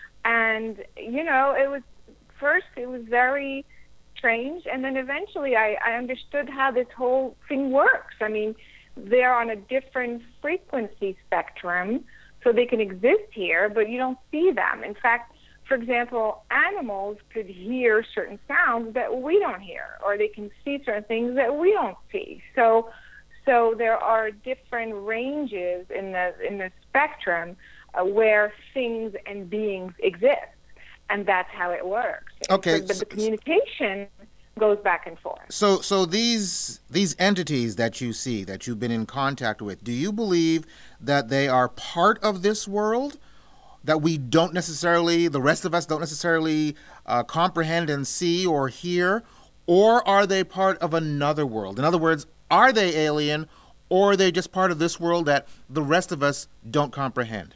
And, you know, it was, first it was very strange, and then eventually I, I understood how this whole thing works. I mean, they're on a different frequency spectrum, so they can exist here, but you don't see them. In fact, for example, animals could hear certain sounds that we don't hear, or they can see certain things that we don't see. So, so there are different ranges in the in the spectrum uh, where things and beings exist, and that's how it works. Okay, so, but the communication goes back and forth. So, so these these entities that you see, that you've been in contact with, do you believe that they are part of this world, that we don't necessarily, the rest of us don't necessarily uh, comprehend and see or hear, or are they part of another world? In other words, are they alien, or are they just part of this world that the rest of us don't comprehend?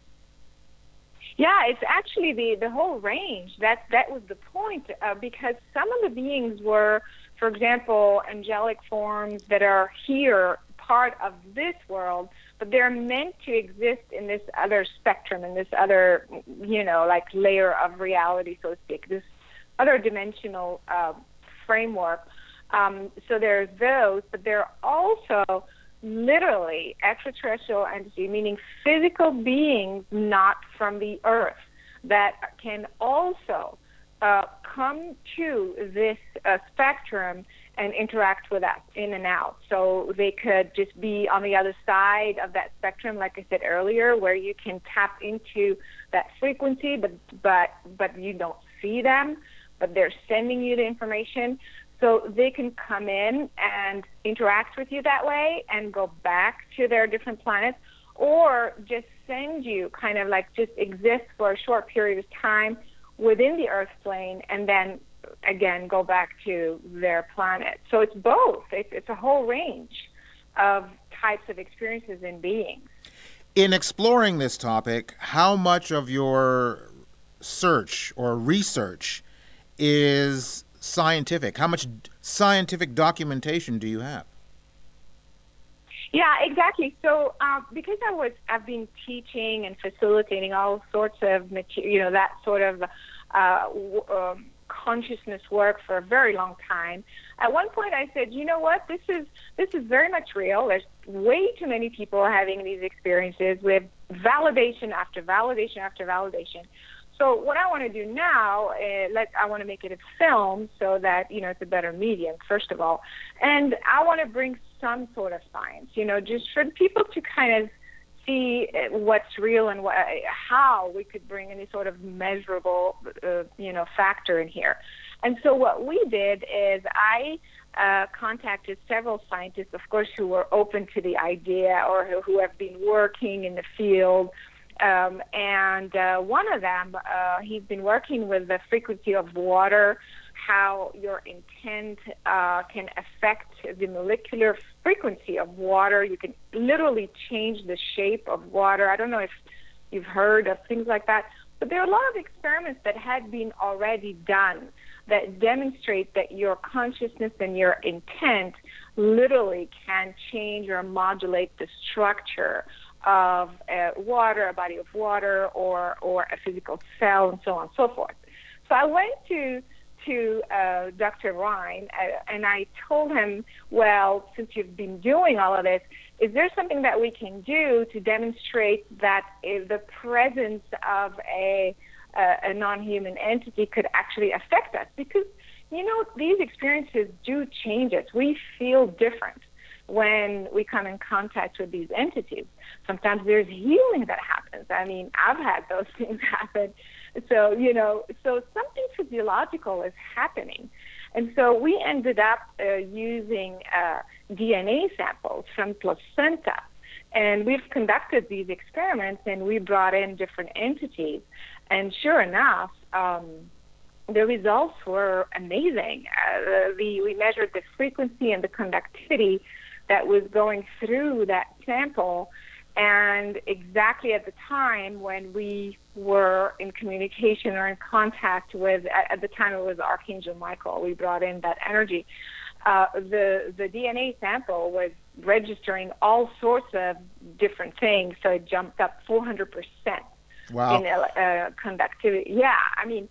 Yeah, it's actually the, the whole range. That that was the point, uh, because some of the beings were, for example, angelic forms that are here, part of this world, but they're meant to exist in this other spectrum, in this other, you know, like layer of reality, so to speak, this other dimensional uh, framework. Um, so there's those, but there are also literally extraterrestrial entities, meaning physical beings not from the earth. that can also uh, come to this uh, spectrum and interact with us in and out. So they could just be on the other side of that spectrum, like I said earlier, where you can tap into that frequency, but but but you don't see them, but they're sending you the information. So they can come in and interact with you that way and go back to their different planets, or just send you kind of like just exist for a short period of time within the Earth plane and then again go back to their planet. So it's both. It's, it's a whole range of types of experiences and beings. In exploring this topic, how much of your search or research is scientific? How much scientific documentation do you have? Yeah, exactly. So uh, because I was, I've been teaching and facilitating all sorts of material, you know, that sort of uh, w- um, consciousness work for a very long time. At one point, I said, you know what? This is this is very much real. There's way too many people having these experiences with validation after validation after validation. So what I want to do now, uh, let I want to make it a film so that, you know, it's a better medium, first of all. And I want to bring some sort of science, you know, just for people to kind of see what's real and what, how we could bring any sort of measurable, uh, you know, factor in here. And so what we did is I uh, contacted several scientists, of course, who were open to the idea or who, who have been working in the field. Um, and uh, one of them, uh, he's been working with the frequency of water, how your intent uh, can affect the molecular frequency of water. You can literally change the shape of water. I don't know if you've heard of things like that, but there are a lot of experiments that had been already done that demonstrate that your consciousness and your intent literally can change or modulate the structure of uh, water, a body of water, or or a physical cell, and so on and so forth. So I went to to uh, Doctor Ryan, uh, and I told him, well, since you've been doing all of this, is there something that we can do to demonstrate that uh, the presence of a, uh, a non-human entity could actually affect us? Because, you know, these experiences do change us. We feel different when we come in contact with these entities. Sometimes there's healing that happens. I mean, I've had those things happen. So, you know, so something physiological is happening. And so we ended up uh, using uh, D N A samples from placenta. And we've conducted these experiments, and we brought in different entities. And sure enough, um, the results were amazing. Uh, the, we measured the frequency and the conductivity that was going through that sample, and exactly at the time when we were in communication or in contact with, at the time it was Archangel Michael, we brought in that energy, uh, the, the D N A sample was registering all sorts of different things, so it jumped up four hundred percent wow. in uh, conductivity. Yeah, I mean,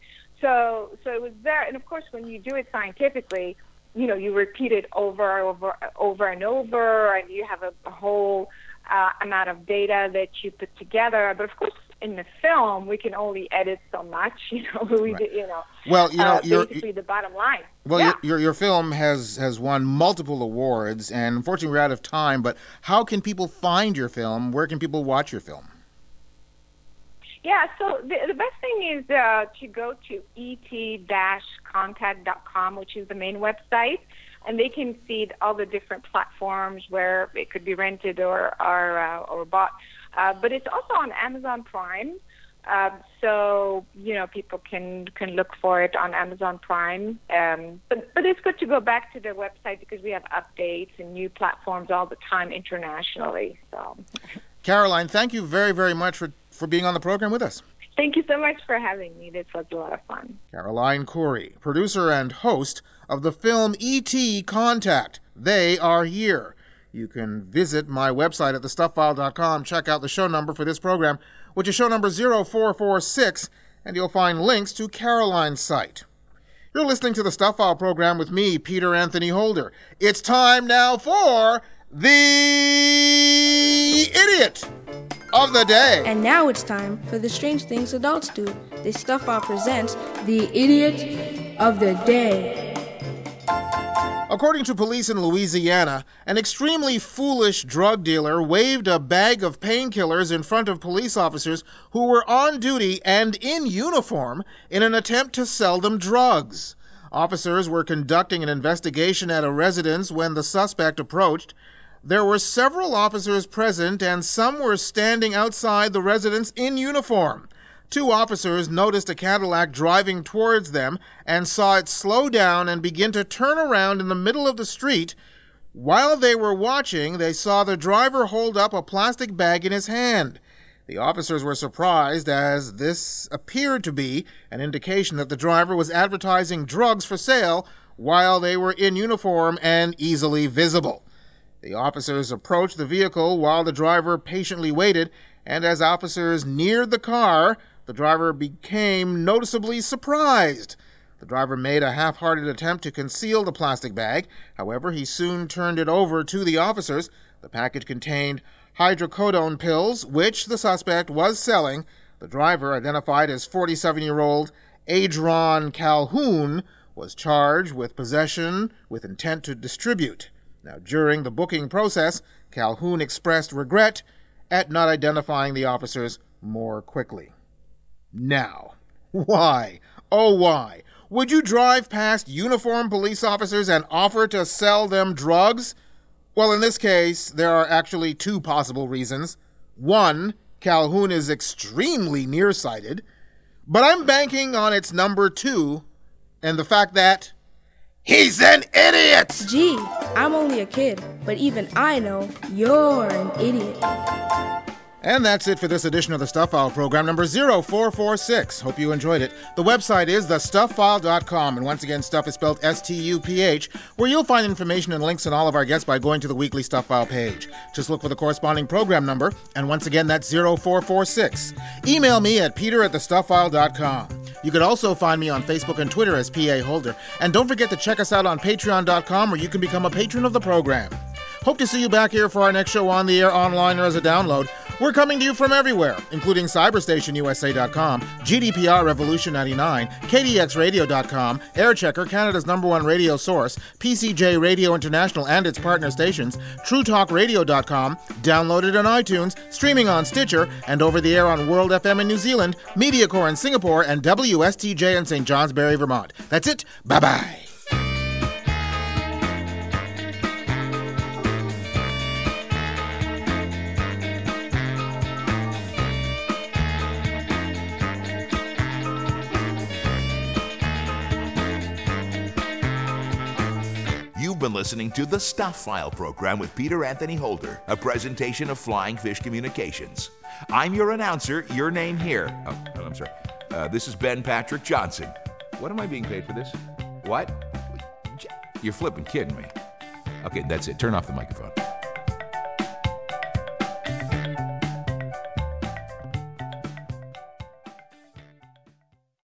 so so it was there, and of course when you do it scientifically, you know, you repeat it over and over, over and over, and you have a, a whole uh, amount of data that you put together. But of course, in the film, we can only edit so much. You know, we, right. you know. Well, you know, uh, you're, basically the bottom line. Well, yeah. your, your your film has has won multiple awards, and unfortunately, we're out of time. But how can people find your film? Where can people watch your film? Yeah, so the, the best thing is uh, to go to e t dash contact dot com, which is the main website, and they can see all the different platforms where it could be rented or or, uh, or bought. Uh, but it's also on Amazon Prime, uh, so you know people can can look for it on Amazon Prime. Um, but but it's good to go back to the website because we have updates and new platforms all the time internationally. So, Caroline, thank you very very much for. for being on the program with us. Thank you so much for having me. This was a lot of fun. Caroline Khoury, producer and host of the film E T Contact. They Are Here. You can visit my website at the stuff file dot com, check out the show number for this program, which is show number zero four four six, and you'll find links to Caroline's site. You're listening to the Stuff File program with me, Peter Anthony Holder. It's time now for The Idiot! of the day. And now it's time for the strange things adults do. The Stuff File presents the Idiot of the Day. According to police in Louisiana, an extremely foolish drug dealer waved a bag of painkillers in front of police officers who were on duty and in uniform in an attempt to sell them drugs. Officers were conducting an investigation at a residence when the suspect approached. There were several officers present, and some were standing outside the residence in uniform. Two officers noticed a Cadillac driving towards them and saw it slow down and begin to turn around in the middle of the street. While they were watching, they saw the driver hold up a plastic bag in his hand. The officers were surprised, as this appeared to be an indication that the driver was advertising drugs for sale while they were in uniform and easily visible. The officers approached the vehicle while the driver patiently waited, and as officers neared the car, the driver became noticeably surprised. The driver made a half-hearted attempt to conceal the plastic bag. However, he soon turned it over to the officers. The package contained hydrocodone pills, which the suspect was selling. The driver, identified as forty-seven-year-old Adron Calhoun, was charged with possession with intent to distribute. Now, during the booking process, Calhoun expressed regret at not identifying the officers more quickly. Now, why, oh why, would you drive past uniformed police officers and offer to sell them drugs? Well, in this case, there are actually two possible reasons. One, Calhoun is extremely nearsighted, but I'm banking on its number two and the fact that he's an idiot! Gee, I'm only a kid, but even I know you're an idiot. And that's it for this edition of the Stuff File program, number zero four four six. Hope you enjoyed it. The website is the stuff file dot com, and once again, stuff is spelled S T U P H, where you'll find information and links on all of our guests by going to the weekly Stuff File page. Just look for the corresponding program number, and once again, that's zero four four six. Email me at peter at the stuff file dot com. You could also find me on Facebook and Twitter as P A Holder. And don't forget to check us out on patreon dot com, where you can become a patron of the program. Hope to see you back here for our next show on the air, online, or as a download. We're coming to you from everywhere, including cyberstation U S A dot com, G D P R Revolution ninety-nine, K D X radio dot com, Airchecker, Canada's number one radio source, P C J Radio International and its partner stations, True Talk Radio dot com, downloaded on iTunes, streaming on Stitcher, and over the air on World F M in New Zealand, MediaCore in Singapore, and W S T J in Saint Johnsbury, Vermont. That's it. Bye-bye. You've been listening to the Stuff File program with Peter Anthony Holder, a presentation of Flying Fish Communications. I'm your announcer, your name here. Oh, oh I'm sorry. Uh, this is Ben Patrick Johnson. What am I being paid for this? What? You're flipping kidding me. Okay, that's it. Turn off the microphone.